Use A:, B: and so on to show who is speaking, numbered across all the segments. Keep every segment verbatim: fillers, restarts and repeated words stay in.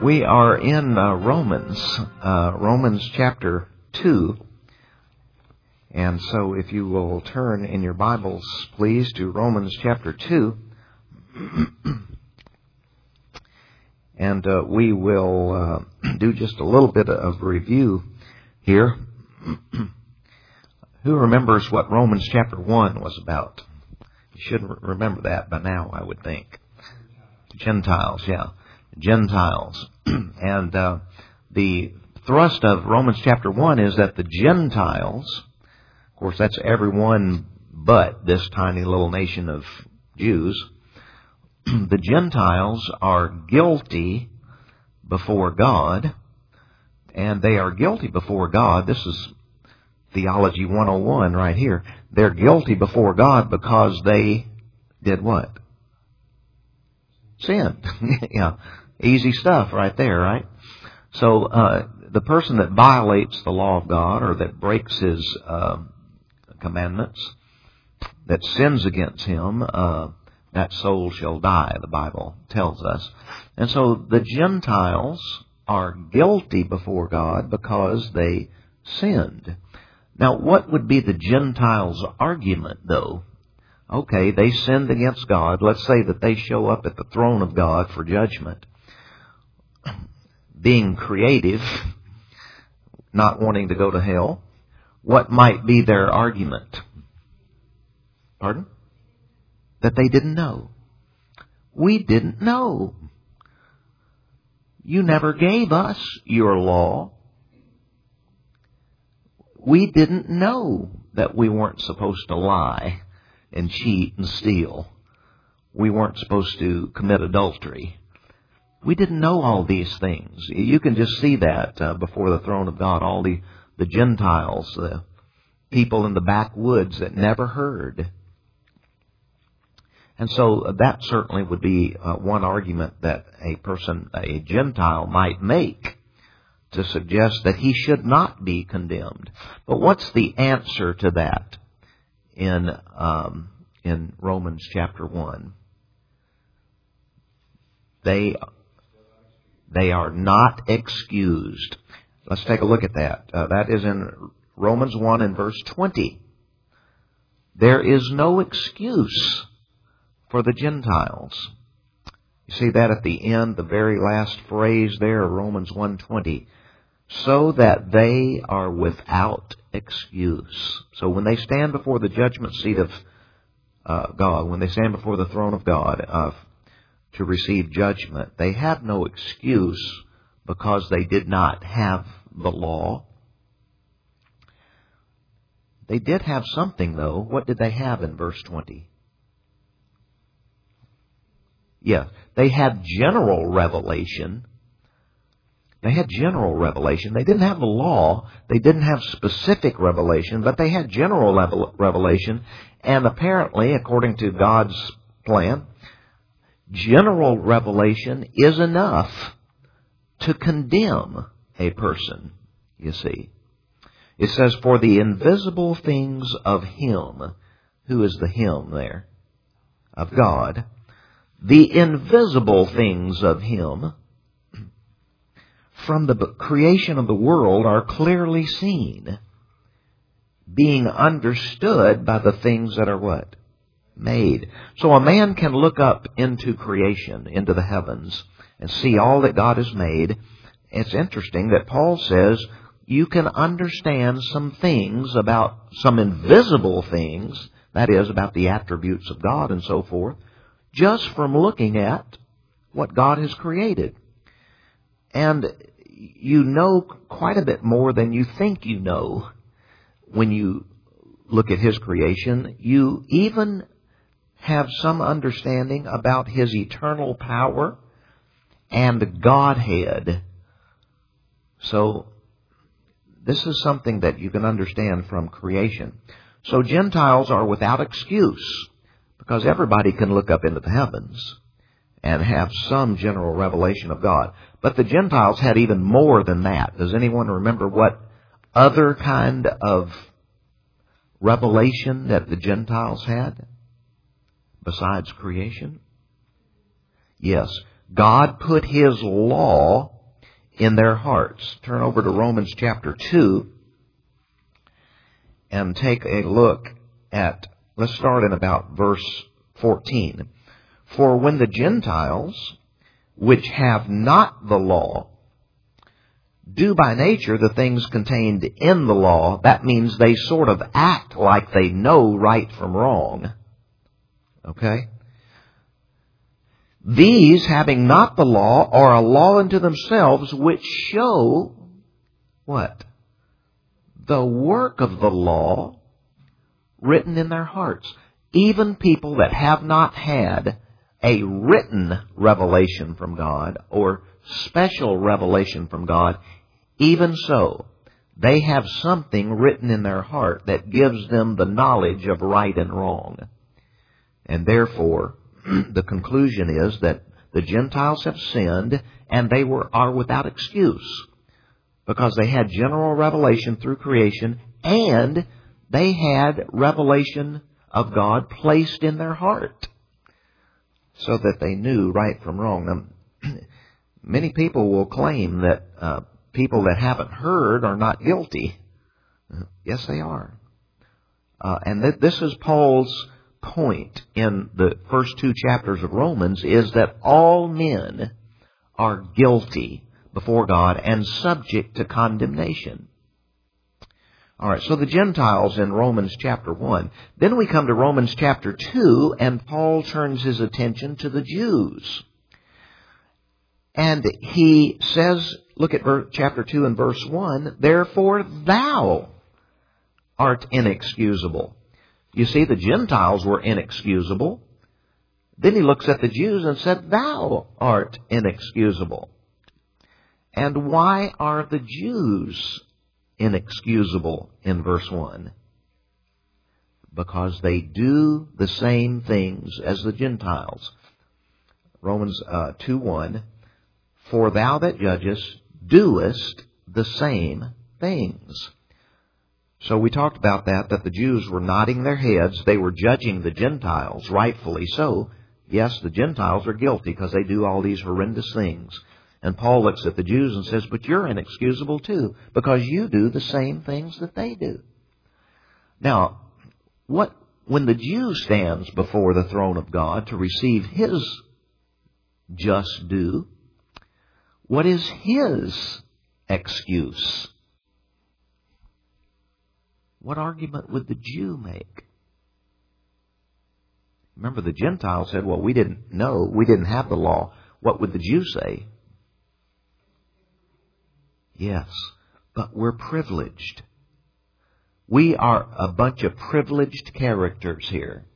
A: We are in uh, Romans, uh, Romans chapter two. And so if you will turn in your Bibles, please, to Romans chapter two. And uh, we will uh, do just a little bit of review here. Who remembers what Romans chapter one was about? You should remember that by now, I would think. Gentiles, yeah. Gentiles. And uh, the thrust of Romans chapter one is that the Gentiles, of course that's everyone but this tiny little nation of Jews, the Gentiles are guilty before God, and they are guilty before God. This is Theology one oh one right here. They're guilty before God because they did what? Sinned. Yeah. Easy stuff right there, right? So uh, the person that violates the law of God or that breaks His uh, commandments, that sins against Him, uh, that soul shall die, the Bible tells us. And so the Gentiles are guilty before God because they sinned. Now, what would be the Gentiles' argument, though? Okay, they sinned against God. Let's say that they show up at the throne of God for judgment. Being creative, not wanting to go to hell, what might be their argument? Pardon? That they didn't know. We didn't know. You never gave us your law. We didn't know that we weren't supposed to lie and cheat and steal. We weren't supposed to commit adultery. We didn't know all these things. You can just see that uh, before the throne of God. All the, the Gentiles, the people in the backwoods that never heard. And so that certainly would be uh, one argument that a person, a Gentile, might make to suggest that he should not be condemned. But what's the answer to that in um, in Romans chapter one? They they are not excused. Let's take a look at that. Uh, that is in Romans one and verse twenty. There is no excuse for the Gentiles. You see that at the end, the very last phrase there, Romans one twenty. So that they are without excuse. So when they stand before the judgment seat of uh, God, when they stand before the throne of God uh, to receive judgment, they have no excuse because they did not have the law. They did have something, though. What did they have in verse twenty? Yes, they had general revelation. They had general revelation. They didn't have the law. They didn't have specific revelation, but they had general revelation. And apparently, according to God's plan, general revelation is enough to condemn a person, you see. It says, for the invisible things of Him. Who is the Him there? Of God. The invisible things of Him from the creation of the world are clearly seen, being understood by the things that are what? Made. So a man can look up into creation, into the heavens, and see all that God has made. It's interesting that Paul says you can understand some things about some invisible things, that is, about the attributes of God and so forth, just from looking at what God has created. And you know quite a bit more than you think you know when you look at His creation. You even have some understanding about His eternal power and Godhead. So this is something that you can understand from creation. So Gentiles are without excuse because everybody can look up into the heavens and have some general revelation of God. But the Gentiles had even more than that. Does anyone remember what other kind of revelation that the Gentiles had besides creation? Yes, God put His law in their hearts. Turn over to Romans chapter two and take a look at, let's start in about verse fourteen. For when the Gentiles, which have not the law, do by nature the things contained in the law, that means they sort of act like they know right from wrong. Okay? These, having not the law, are a law unto themselves, which show, what? The work of the law written in their hearts. Even people that have not had a written revelation from God, or special revelation from God, even so, they have something written in their heart that gives them the knowledge of right and wrong. And therefore, the conclusion is that the Gentiles have sinned and they were are without excuse, because they had general revelation through creation and they had revelation of God placed in their heart so that they knew right from wrong. Now, many people will claim that uh, people that haven't heard are not guilty. Yes, they are. Uh, and th- this is Paul's point in the first two chapters of Romans, is that all men are guilty before God and subject to condemnation. All right, so the Gentiles in Romans chapter one. Then we come to Romans chapter two, and Paul turns his attention to the Jews. And he says, look at chapter two and verse one, therefore thou art inexcusable. You see, the Gentiles were inexcusable. Then he looks at the Jews and said, thou art inexcusable. And why are the Jews inexcusable in verse one? Because they do the same things as the Gentiles. Romans uh, two one, for thou that judgest doest the same things. So we talked about that, that the Jews were nodding their heads. They were judging the Gentiles, rightfully so. Yes, the Gentiles are guilty because they do all these horrendous things. And Paul looks at the Jews and says, but you're inexcusable too, because you do the same things that they do. Now, what when the Jew stands before the throne of God to receive his just due, what is his excuse? What argument would the Jew make? Remember, the Gentiles said, well, we didn't know, we didn't have the law. What would the Jew say? Yes, but we're privileged. We are a bunch of privileged characters here.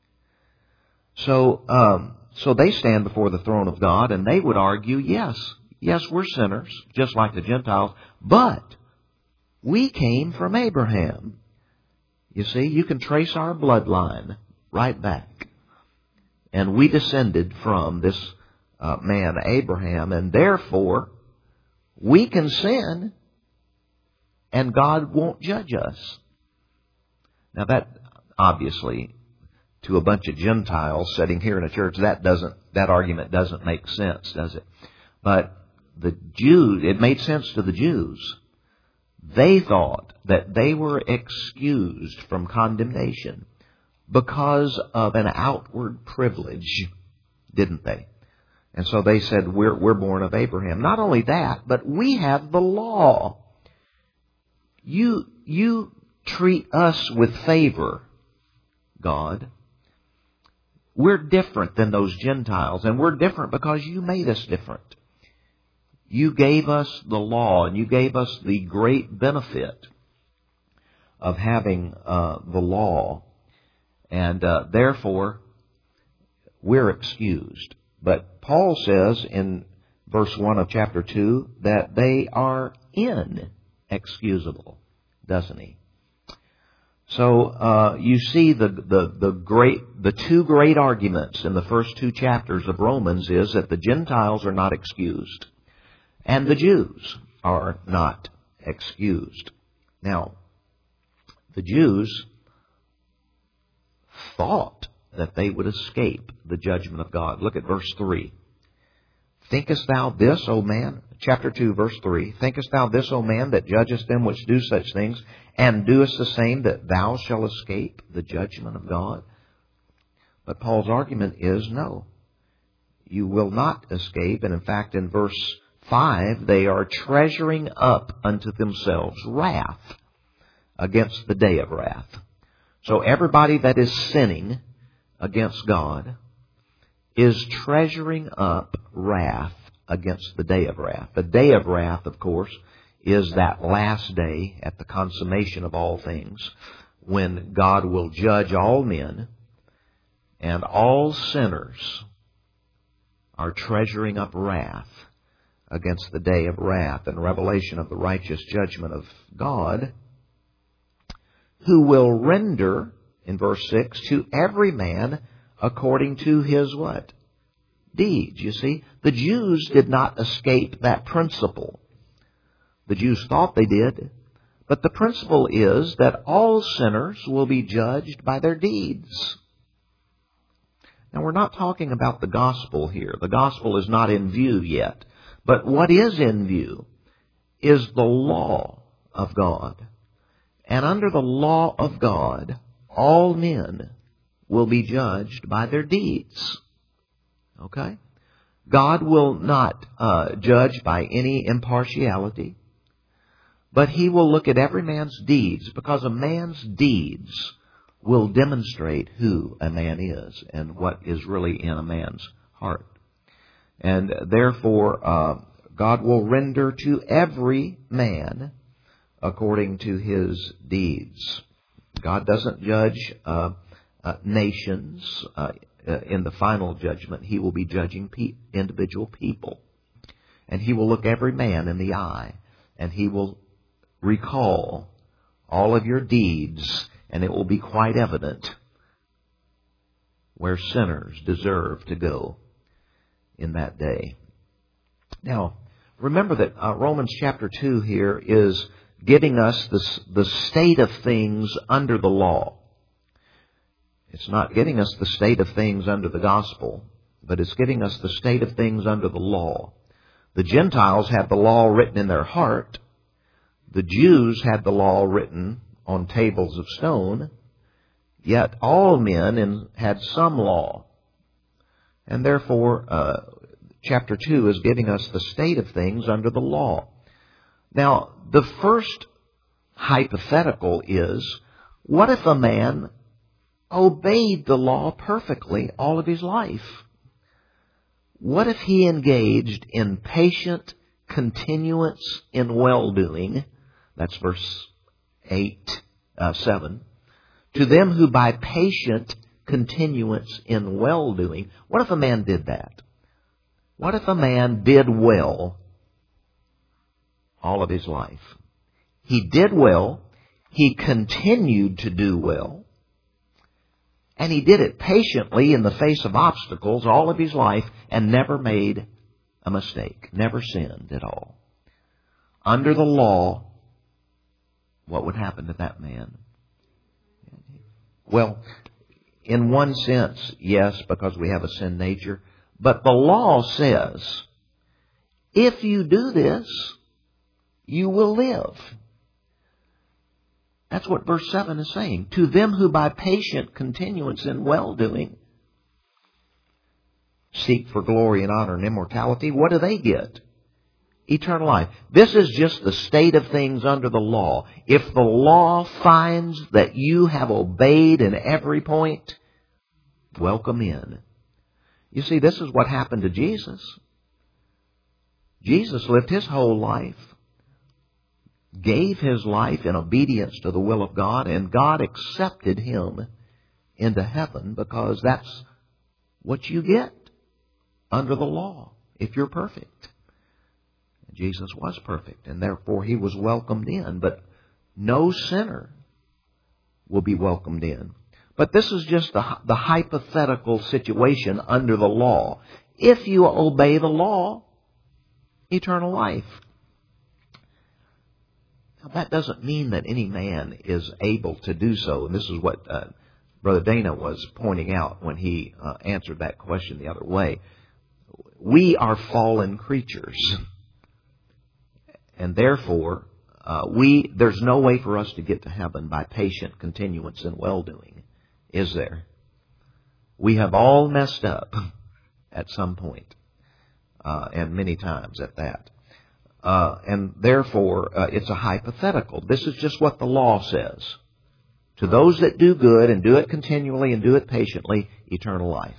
A: So, um, so they stand before the throne of God and they would argue, yes, yes, we're sinners, just like the Gentiles, but we came from Abraham. You see, you can trace our bloodline right back. And we descended from this uh, man, Abraham, and therefore we can sin and God won't judge us. Now that, obviously, to a bunch of Gentiles sitting here in a church, that doesn't, that argument doesn't make sense, does it? But the Jews, it made sense to the Jews. They thought that they were excused from condemnation because of an outward privilege, didn't they? And so they said, we're, we're born of Abraham. Not only that, but we have the law. You, you treat us with favor, God. We're different than those Gentiles, and we're different because you made us different. You gave us the law, and you gave us the great benefit of having uh, the law, and uh, therefore we're excused. But Paul says in verse one of chapter two that they are inexcusable, doesn't he? So uh, you see the, the, the great the two great arguments in the first two chapters of Romans is that the Gentiles are not excused and the Jews are not excused. Now, the Jews thought that they would escape the judgment of God. Look at verse three. Thinkest thou this, O man? Chapter two, verse three. Thinkest thou this, O man, that judgest them which do such things, and doest the same, that thou shalt escape the judgment of God? But Paul's argument is no. You will not escape. And in fact, in verse five, they are treasuring up unto themselves wrath against the day of wrath. So everybody that is sinning against God is treasuring up wrath against the day of wrath. The day of wrath, of course, is that last day at the consummation of all things, when God will judge all men, and all sinners are treasuring up wrath against the day of wrath and revelation of the righteous judgment of God, who will render, in verse six, to every man according to his what? Deeds. You see, the Jews did not escape that principle. The Jews thought they did. But the principle is that all sinners will be judged by their deeds. Now, we're not talking about the gospel here. The gospel is not in view yet. But what is in view is the law of God. And under the law of God, all men will be judged by their deeds. Okay? God will not uh, judge by any impartiality, but He will look at every man's deeds, because a man's deeds will demonstrate who a man is and what is really in a man's heart. And therefore, uh, God will render to every man according to his deeds. God doesn't judge uh, uh, nations uh, in the final judgment. He will be judging pe- individual people. And He will look every man in the eye, and He will recall all of your deeds, and it will be quite evident where sinners deserve to go in that day. Now, remember that uh, Romans chapter two here is giving us the, the state of things under the law. It's not giving us the state of things under the gospel, but it's giving us the state of things under the law. The Gentiles had the law written in their heart. The Jews had the law written on tables of stone. Yet all men in, had some law. And therefore, uh, chapter two is giving us the state of things under the law. Now, the first hypothetical is, what if a man obeyed the law perfectly all of his life? What if he engaged in patient continuance in well-doing? That's verse eight, uh, seven. To them who by patient continuance in well-doing. What if a man did that? What if a man did well all of his life? He did well, he continued to do well, and he did it patiently in the face of obstacles all of his life and never made a mistake, never sinned at all. Under the law, what would happen to that man? Well, in one sense, yes, because we have a sin nature. But the law says, if you do this, you will live. That's what verse seven is saying. To them who by patient continuance in well-doing seek for glory and honor and immortality, what do they get? Eternal life. This is just the state of things under the law. If the law finds that you have obeyed in every point, welcome in. You see, this is what happened to Jesus. Jesus lived His whole life, gave His life in obedience to the will of God, and God accepted Him into heaven, because that's what you get under the law if you're perfect. Jesus was perfect, and therefore He was welcomed in, but no sinner will be welcomed in. But this is just the, the hypothetical situation under the law. If you obey the law, eternal life. Now, that doesn't mean that any man is able to do so. And this is what uh, Brother Dana was pointing out when he uh, answered that question the other way. we are fallen creatures. And therefore, uh, we there's no way for us to get to heaven by patient continuance in well-doing, is there? We have all messed up at some point, uh, and many times at that. Uh, and therefore, uh, it's a hypothetical. This is just what the law says. To those that do good and do it continually and do it patiently, eternal life.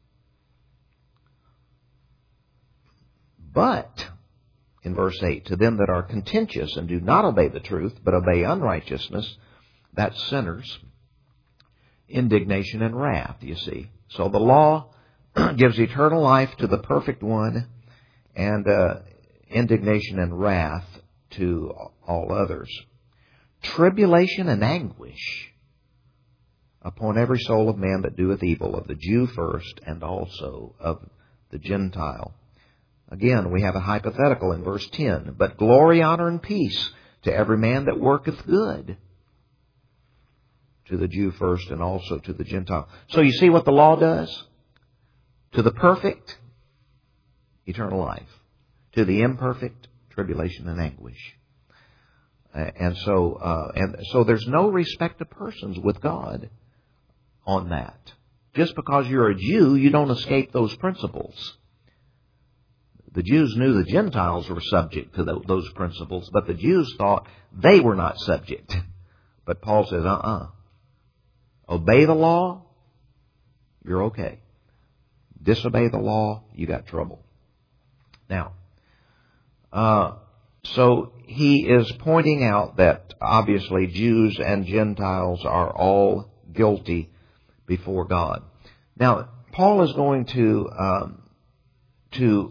A: But, in verse eight, to them that are contentious and do not obey the truth, but obey unrighteousness, that's sinners, indignation and wrath, you see. So the law gives eternal life to the perfect one, and uh, indignation and wrath to all others. Tribulation and anguish upon every soul of man that doeth evil, of the Jew first, and also of the Gentile. Again, we have a hypothetical in verse ten. But glory, honor, and peace to every man that worketh good, to the Jew first, and also to the Gentile. So you see what the law does? To the perfect, eternal life. To the imperfect, tribulation and anguish. And so, uh, and so there's no respect of persons with God on that. Just because you're a Jew, you don't escape those principles. The Jews knew the Gentiles were subject to those principles, but the Jews thought they were not subject. But Paul says, uh-uh. Obey the law, you're okay. Disobey the law, you got trouble. Now, uh, so he is pointing out that obviously Jews and Gentiles are all guilty before God. Now, Paul is going to um, to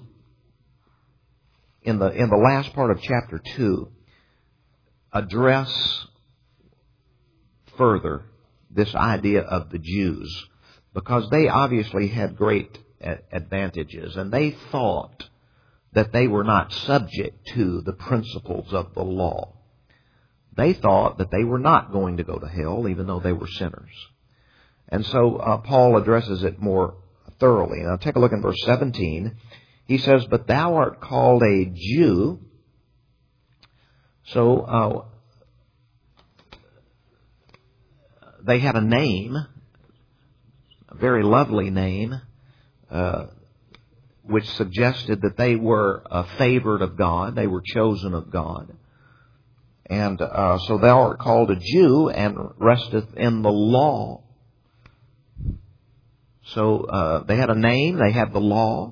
A: in the in the last part of chapter two address further this idea of the Jews, because they obviously had great advantages, and they thought that they were not subject to the principles of the law. They thought that they were not going to go to hell, even though they were sinners. And so uh, Paul addresses it more thoroughly. Now take a look in verse seventeen. He says, "But thou art called a Jew." So uh, they had a name, a very lovely name, uh, which suggested that they were uh, favored of God. They were chosen of God. And uh, so thou art called a Jew and resteth in the law. So uh, they had a name, they had the law.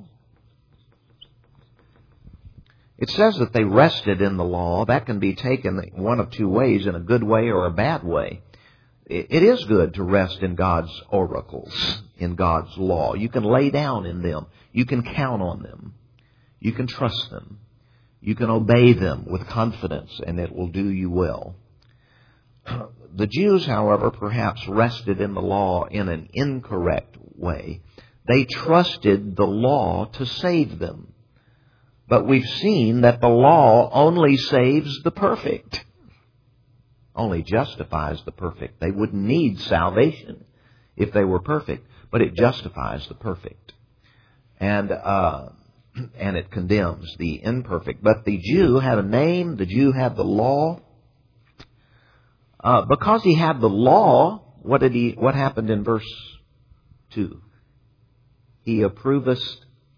A: It says that they rested in the law. That can be taken one of two ways, in a good way or a bad way. It is good to rest in God's oracles, in God's law. You can lay down in them. You can count on them. You can trust them. You can obey them with confidence, and it will do you well. The Jews, however, perhaps rested in the law in an incorrect way. They trusted the law to save them. But we've seen that the law only saves the perfect. Only justifies the perfect. They wouldn't need salvation if they were perfect, but it justifies the perfect. And uh, and it condemns the imperfect. But the Jew had a name, the Jew had the law. Uh, because he had the law, what did he? What happened in verse two? He approvest,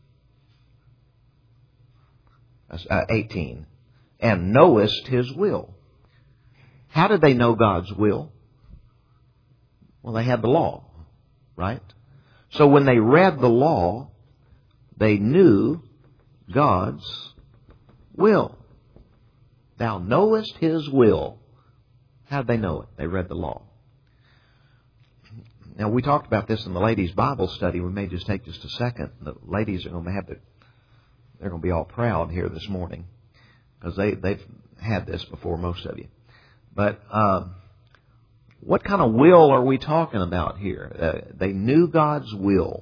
A: uh, eighteen, and knowest his will. How did they know God's will? Well, they had the law, right? So when they read the law, they knew God's will. Thou knowest his will. How did they know it? They read the law. Now, we talked about this in the ladies' Bible study. We may just take just a second. The ladies are going to have to, they're going to be all proud here this morning, because they, they've had this before, most of you. But um, what kind of will are we talking about here? Uh, they knew God's will.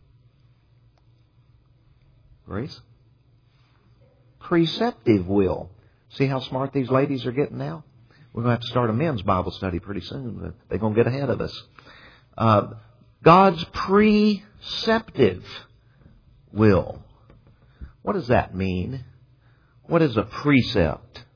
A: Grace? Preceptive will. See how smart these ladies are getting now? We're going to have to start a men's Bible study pretty soon. They're going to get ahead of us. Uh, God's preceptive will. What does that mean? What is a precept?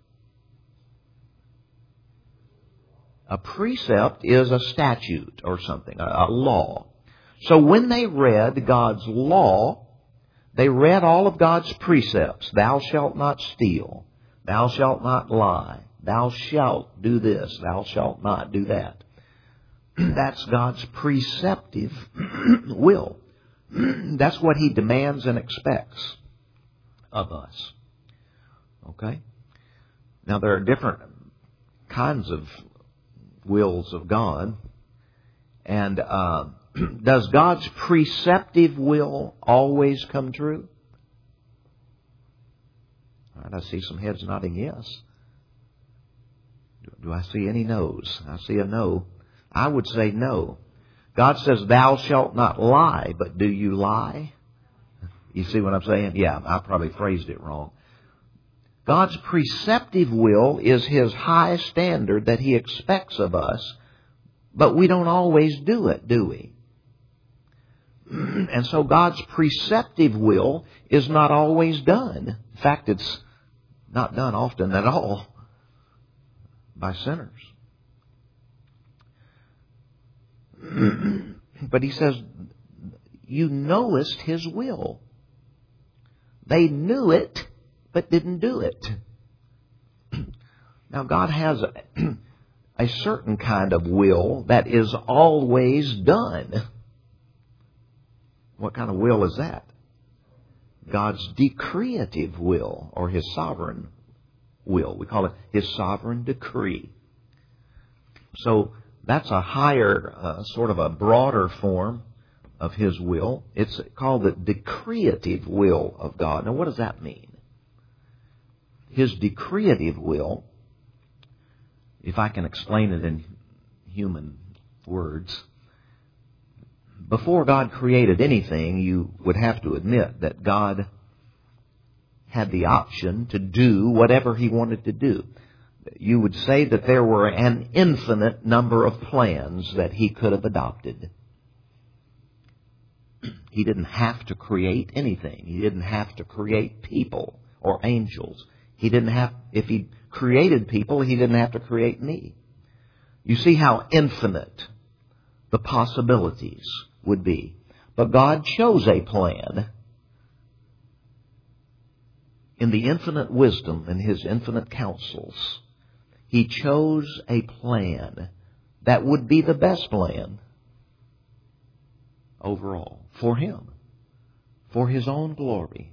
A: A precept is a statute or something, a, a law. So when they read God's law, they read all of God's precepts. Thou shalt not steal. Thou shalt not lie. Thou shalt do this. Thou shalt not do that. That's God's preceptive will. That's what He demands and expects of us. Okay? Now there are different kinds of wills of God. And uh, does God's preceptive will always come true? All right, I see some heads nodding yes. Do, do I see any no's? I see a no. I would say no. God says, thou shalt not lie, but do you lie? You see what I'm saying? Yeah, I probably phrased it wrong. God's preceptive will is His high standard that He expects of us, but we don't always do it, do we? And so God's preceptive will is not always done. In fact, it's not done often at all by sinners. But He says, you knowest His will. They knew it, but didn't do it. Now God has a, a certain kind of will that is always done. What kind of will is that? God's decreative will, or His sovereign will. We call it His sovereign decree. So that's a higher, uh, sort of a broader form of His will. It's called the decreative will of God. Now what does that mean? His decreative will, if I can explain it in human words, before God created anything, you would have to admit that God had the option to do whatever He wanted to do. You would say that there were an infinite number of plans that He could have adopted. He didn't have to create anything. He didn't have to create people or angels. He didn't have, if He created people, He didn't have to create me. You see how infinite the possibilities would be. But God chose a plan in the infinite wisdom and His infinite counsels. He chose a plan that would be the best plan overall for Him, for His own glory.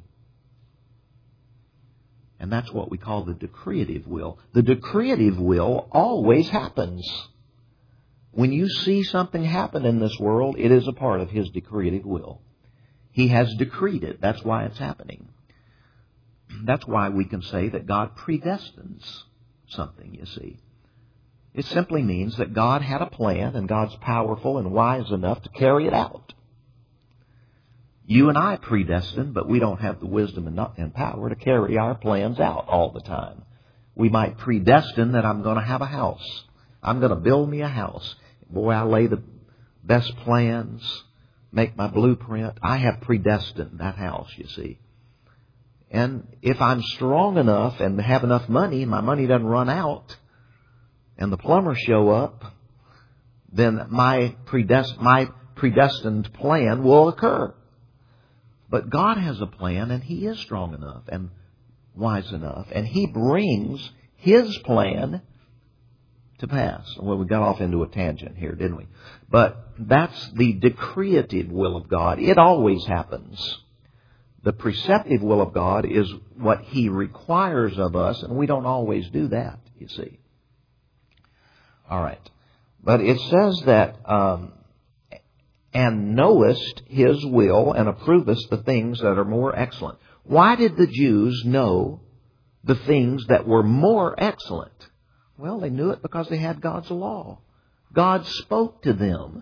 A: And that's what we call the decreative will. The decreative will always happens. When you see something happen in this world, it is a part of His decreative will. He has decreed it. That's why it's happening. That's why we can say that God predestines something, you see. It simply means that God had a plan and God's powerful and wise enough to carry it out. You and I predestine, but we don't have the wisdom and power to carry our plans out all the time. We might predestine that I'm going to have a house. I'm going to build me a house. Boy, I lay the best plans, make my blueprint. I have predestined that house, you see. And if I'm strong enough and have enough money, and my money doesn't run out, and the plumbers show up, then my predest- my predestined plan will occur. But God has a plan, and He is strong enough and wise enough, and He brings His plan to pass. Well, we got off into a tangent here, didn't we? But that's the decreative will of God. It always happens. The preceptive will of God is what He requires of us, and we don't always do that, you see. All right. But it says that, um, and knowest His will and approvest the things that are more excellent. Why did the Jews know the things that were more excellent? Well, they knew it because they had God's law. God spoke to them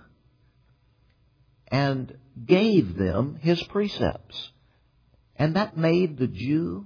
A: and gave them His precepts. And that made the Jew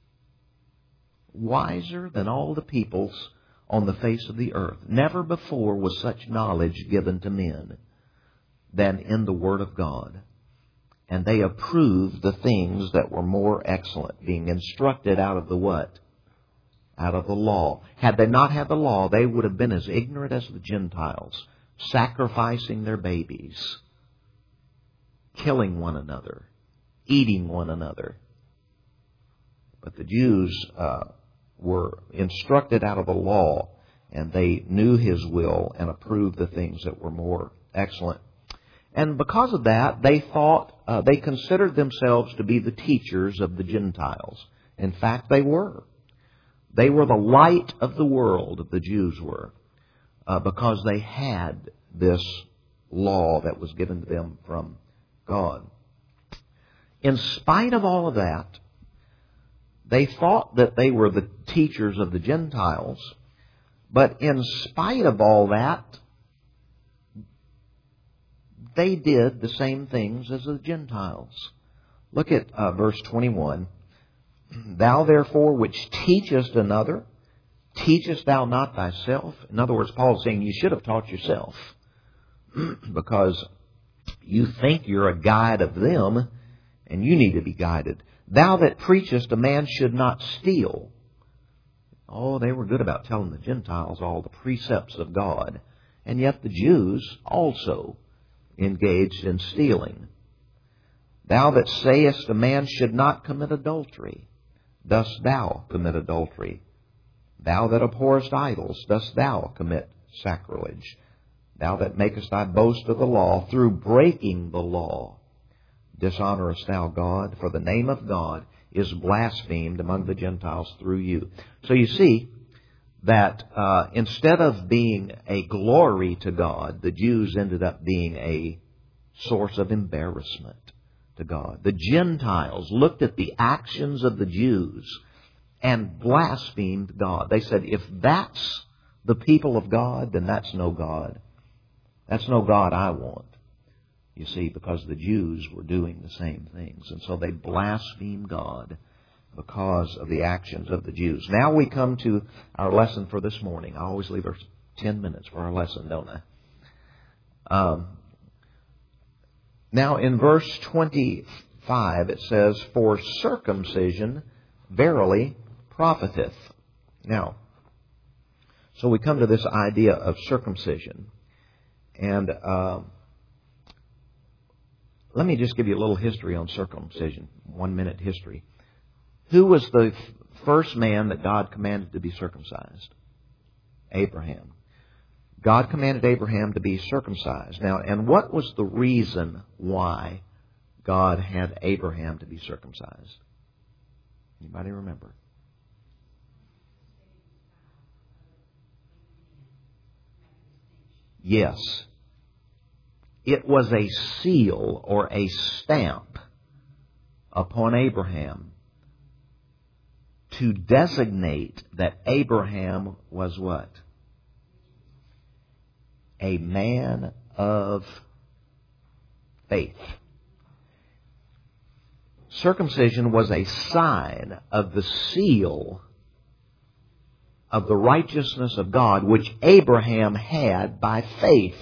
A: wiser than all the peoples on the face of the earth. Never before was such knowledge given to men than in the Word of God. and they approved the things that were more excellent, being instructed out of the what? Out of the law. Had they not had the law, they would have been as ignorant as the Gentiles, sacrificing their babies, killing one another, eating one another. But the Jews uh, were instructed out of the law, and they knew His will and approved the things that were more excellent. And because of that, they thought, uh, they considered themselves to be the teachers of the Gentiles. In fact, they were. They were the light of the world, the Jews were, uh, because they had this law that was given to them from God. In spite of all of that, they thought that they were the teachers of the Gentiles, but in spite of all that, they did the same things as the Gentiles. Look at uh, verse twenty-one. Thou therefore which teachest another, teachest thou not thyself? In other words, Paul is saying you should have taught yourself because you think you're a guide of them and you need to be guided. Thou that preachest a man should not steal. Oh, they were good about telling the Gentiles all the precepts of God. And yet the Jews also engaged in stealing. Thou that sayest a man should not commit adultery, dost thou commit adultery? Thou that abhorrest idols, dost thou commit sacrilege? Thou that makest thy boast of the law, through breaking the law, dishonorest thou God? For the name of God is blasphemed among the Gentiles through you. So you see that uh, instead of being a glory to God, the Jews ended up being a source of embarrassment to God. The Gentiles looked at the actions of the Jews and blasphemed God. They said, if that's the people of God, then that's no God. That's no God I want. You see, because the Jews were doing the same things. And so they blasphemed God because of the actions of the Jews. Now we come to our lesson for this morning. I always leave our ten minutes for our lesson, don't I? Um, now in verse twenty-five it says, for circumcision verily profiteth. Now, so we come to this idea of circumcision. And uh, let me just give you a little history on circumcision. One minute history. Who was the first man that God commanded to be circumcised? Abraham. God commanded Abraham to be circumcised. Now, and what was the reason why God had Abraham to be circumcised? Anybody remember? Yes. It was a seal or a stamp upon Abraham to designate that Abraham was what? A man of faith. Circumcision was a sign of the seal of the righteousness of God, which Abraham had by faith.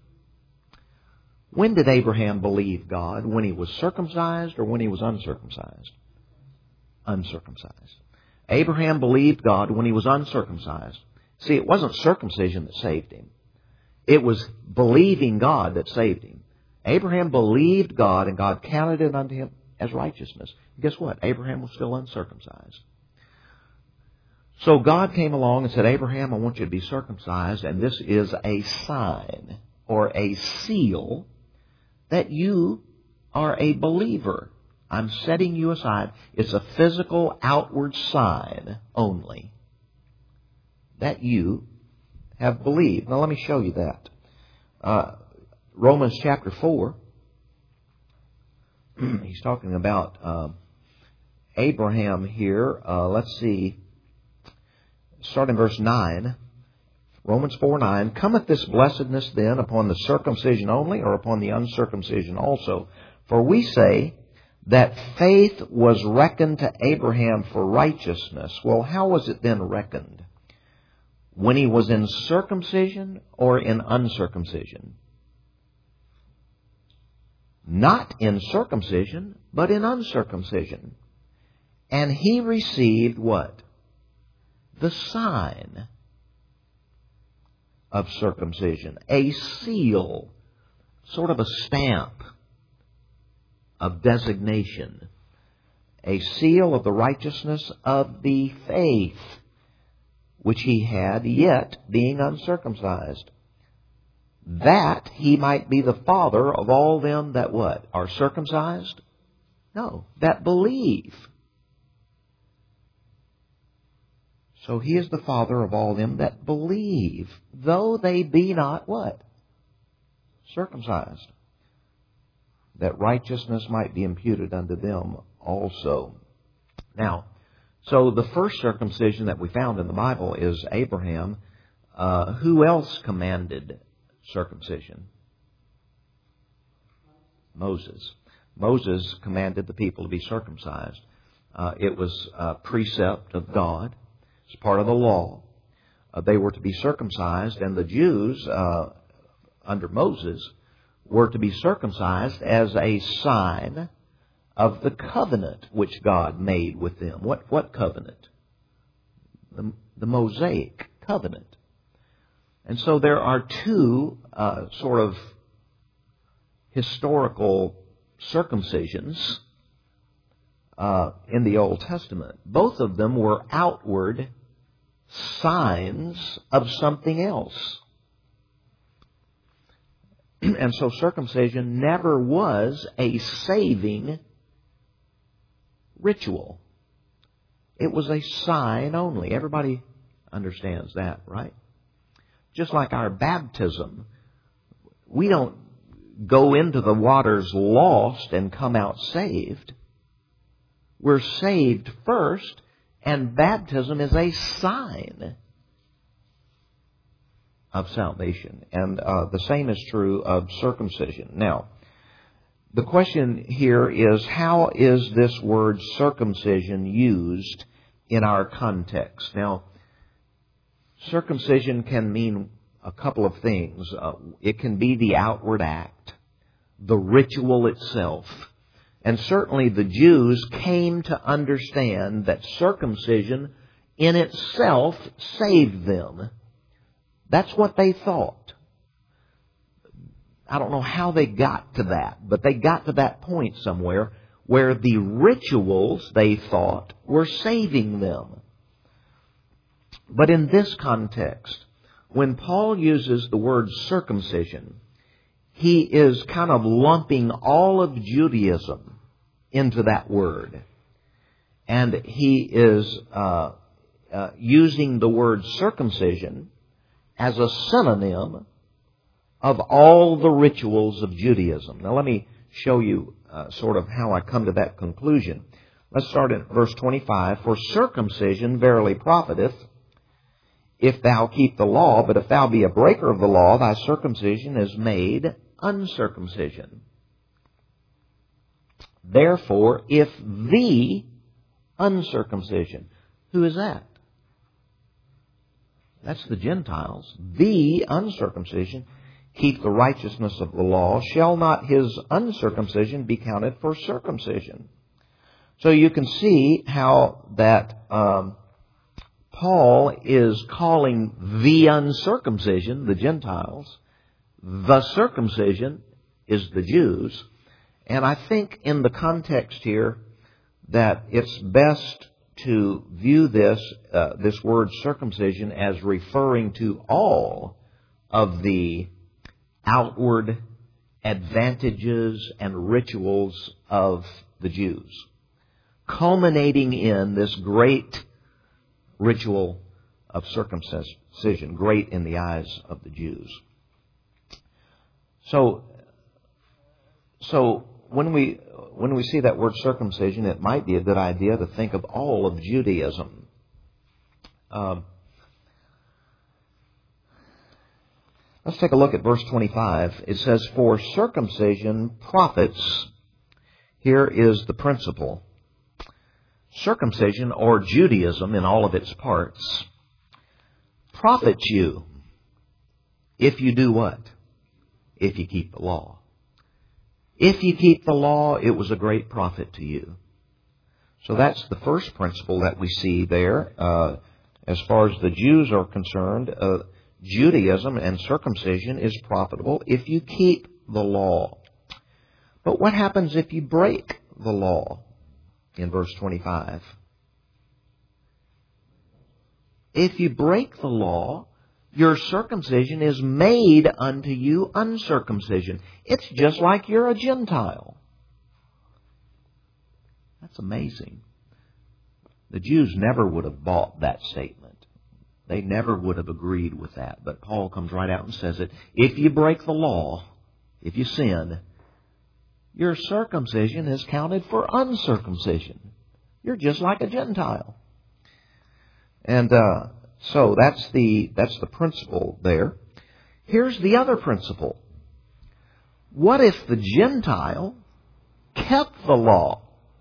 A: When did Abraham believe God? When he was circumcised or when he was uncircumcised? Uncircumcised. Abraham believed God when he was uncircumcised. See, it wasn't circumcision that saved him. It was believing God that saved him. Abraham believed God and God counted it unto him as righteousness. And guess what? Abraham was still uncircumcised. So God came along and said, Abraham, I want you to be circumcised, and this is a sign or a seal that you are a believer. I'm setting you aside. It's a physical outward sign only that you have believed. Now let me show you that. Uh, Romans chapter four. He's talking about uh, Abraham here. Uh, let's see. Starting verse nine. Romans four nine. Cometh this blessedness then upon the circumcision only, or upon the uncircumcision also? For we say that faith was reckoned to Abraham for righteousness. Well, how was it then reckoned? When he was in circumcision or in uncircumcision? not in circumcision, but in uncircumcision. And he received what? The sign of circumcision, a seal, sort of a stamp of designation, a seal of the righteousness of the faith which he had, yet being uncircumcised, that he might be the father of all them that what? Are circumcised? No, that believe. So he is the father of all them that believe, though they be not what? Circumcised, that righteousness might be imputed unto them also. Now, so the first circumcision that we found in the Bible is Abraham. Uh, who else commanded circumcision? Moses. Moses commanded the people to be circumcised. Uh, it was a precept of God. It's part of the law. Uh, they were to be circumcised, and the Jews, uh, under Moses, were to be circumcised as a sign of the covenant which God made with them. What, what covenant? The, the Mosaic covenant. And so there are two uh, sort of historical circumcisions uh, in the Old Testament. Both of them were outward signs of something else. And so circumcision never was a saving ritual. It was a sign only. Everybody understands that, right? Just like our baptism, we don't go into the waters lost and come out saved. We're saved first, and baptism is a sign of salvation. And uh, the same is true of circumcision. Now, the question here is, how is this word circumcision used in our context? Now, circumcision can mean a couple of things. Uh, it can be the outward act, the ritual itself. And certainly the Jews came to understand that circumcision in itself saved them. That's what they thought. I don't know how they got to that, but they got to that point somewhere where the rituals, they thought, were saving them. But in this context, when Paul uses the word circumcision, he is kind of lumping all of Judaism into that word. And he is uh, uh, using the word circumcision as a synonym of all the rituals of Judaism. Now let me show you uh, sort of how I come to that conclusion. Let's start at verse twenty-five. For circumcision verily profiteth, if thou keep the law, but if thou be a breaker of the law, thy circumcision is made uncircumcision. Therefore, if the uncircumcision, who is that? That's the Gentiles. The uncircumcision keep the righteousness of the law, shall not his uncircumcision be counted for circumcision? So you can see how that um, Paul is calling the uncircumcision, the Gentiles. The circumcision is the Jews. And I think in the context here that it's best to view this, uh, this word circumcision as referring to all of the outward advantages and rituals of the Jews, culminating in this great ritual of circumcision, great in the eyes of the Jews. So, so when we when we see that word circumcision, it might be a good idea to think of all of Judaism. Um, let's take a look at verse twenty-five. It says, "For circumcision profits." Here is the principle. Circumcision, or Judaism in all of its parts, profits you if you do what? If you keep the law. If you keep the law, it was a great profit to you. So that's the first principle that we see there. Uh, as far as the Jews are concerned, uh, Judaism and circumcision is profitable if you keep the law. But what happens if you break the law? In verse twenty-five. If you break the law, your circumcision is made unto you uncircumcision. It's just like you're a Gentile. That's amazing. The Jews never would have bought that statement. They never would have agreed with that. But Paul comes right out and says it. If you break the law, if you sin, your circumcision is counted for uncircumcision. You're just like a Gentile. And uh, so that's the that's the principle there. Here's the other principle. What if the Gentile kept the law?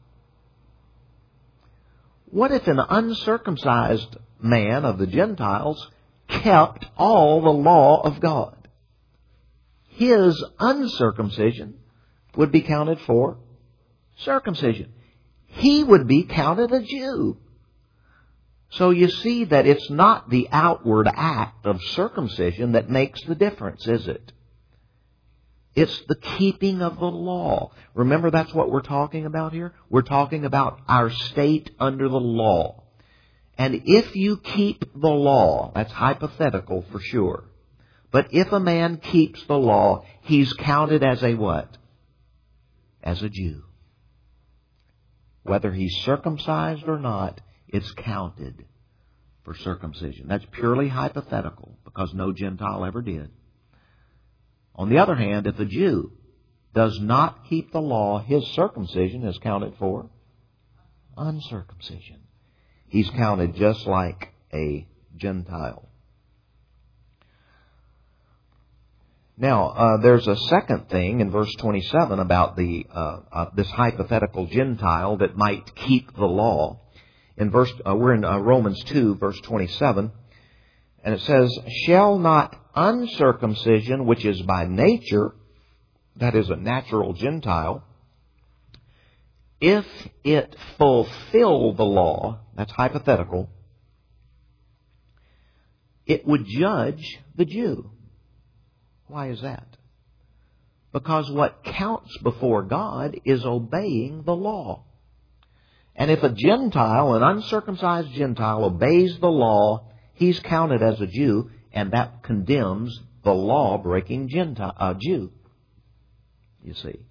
A: What if an uncircumcised man of the Gentiles kept all the law of God? His uncircumcision would be counted for circumcision. He would be counted a Jew. So you see that it's not the outward act of circumcision that makes the difference, is it? It's the keeping of the law. Remember, that's what we're talking about here? We're talking about our state under the law. And if you keep the law, that's hypothetical for sure. But if a man keeps the law, he's counted as a what? As a Jew. Whether he's circumcised or not, it's counted for circumcision. That's purely hypothetical because no Gentile ever did. On the other hand, if a Jew does not keep the law, his circumcision is counted for uncircumcision. He's counted just like a Gentile. Now, uh, there's a second thing in verse twenty-seven about the uh, uh, this hypothetical Gentile that might keep the law. In verse, uh, we're in uh, Romans two, verse twenty-seven, and it says, "Shall not uncircumcision, which is by nature," that is a natural Gentile, "if it fulfill the law," that's hypothetical, "it would judge the Jew." Why is that? Because what counts before God is obeying the law. And if a Gentile, an uncircumcised Gentile, obeys the law, he's counted as a Jew, and that condemns the law-breaking Gentile, uh, Jew. You see.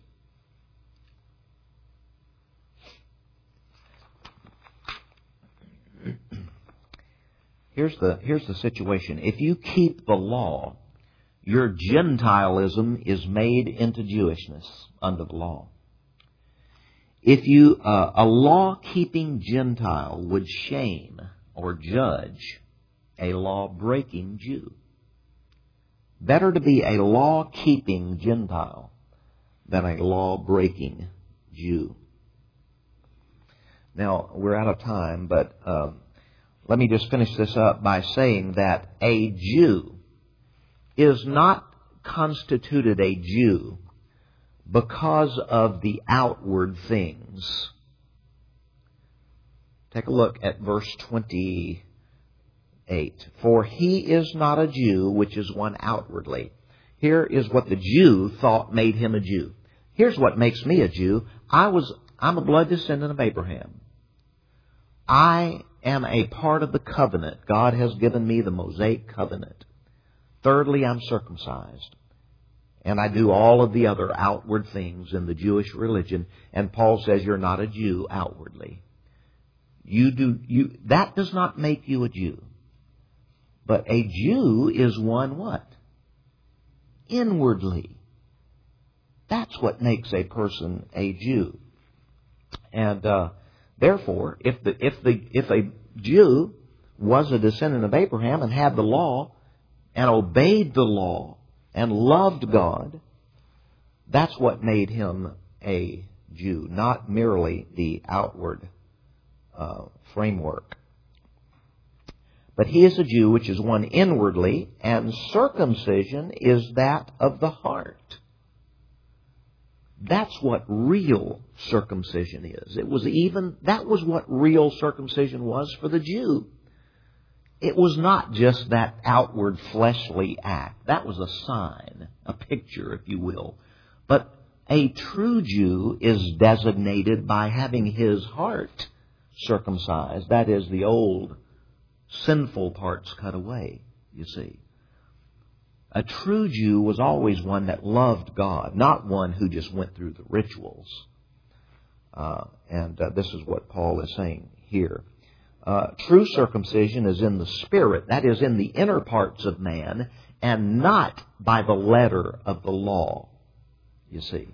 A: Here's the, here's the situation. If you keep the law, your Gentilism is made into Jewishness under the law. If you, uh, a law-keeping Gentile would shame or judge a law-breaking Jew. Better to be a law-keeping Gentile than a law-breaking Jew. Now, we're out of time, but uh, let me just finish this up by saying that a Jew is not constituted a Jew because of the outward things. Take a look at verse twenty-eight. "For he is not a Jew, which is one outwardly." Here is what the Jew thought made him a Jew. Here's what makes me a Jew. I was, I'm a blood descendant of Abraham. I am a part of the covenant. God has given me the Mosaic covenant. Thirdly, I'm circumcised. And I do all of the other outward things in the Jewish religion. And Paul says you're not a Jew outwardly. You do, you, that does not make you a Jew. But a Jew is one what? Inwardly. That's what makes a person a Jew. And uh, therefore, if the if the if a Jew was a descendant of Abraham and had the law and obeyed the law and loved God, that's what made him a Jew, not merely the outward uh, framework. But he is a Jew, which is one inwardly, and circumcision is that of the heart. That's what real circumcision is. It was even, that was what real circumcision was for the Jew. It was not just that outward fleshly act. That was a sign, a picture, if you will. But a true Jew is designated by having his heart circumcised. That is, the old sinful parts cut away, you see. A true Jew was always one that loved God, not one who just went through the rituals. Uh, and uh, this is what Paul is saying here. Uh, true circumcision is in the spirit, that is, in the inner parts of man, and not by the letter of the law, you see.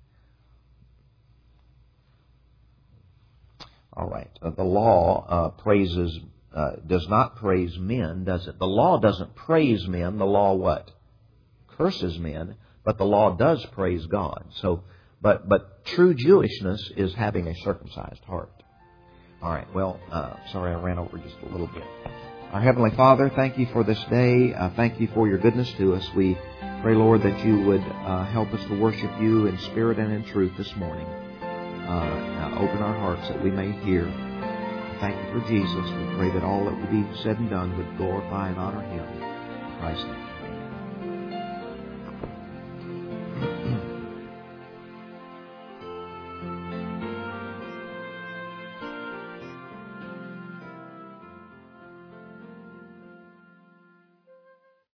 A: All right. Uh, the law uh, praises Uh, does not praise men, does it? The law doesn't praise men. The law what? Curses men. But the law does praise God. So, but but true Jewishness is having a circumcised heart. All right. Well, uh, sorry I ran over just a little bit. Our Heavenly Father, thank you for this day. Uh, thank you for your goodness to us. We pray, Lord, that you would uh, help us to worship you in spirit and in truth this morning. Uh, now open our hearts that we may hear. Thank you for Jesus. We pray that all that would be said and done would glorify and honor Him. In Christ's name.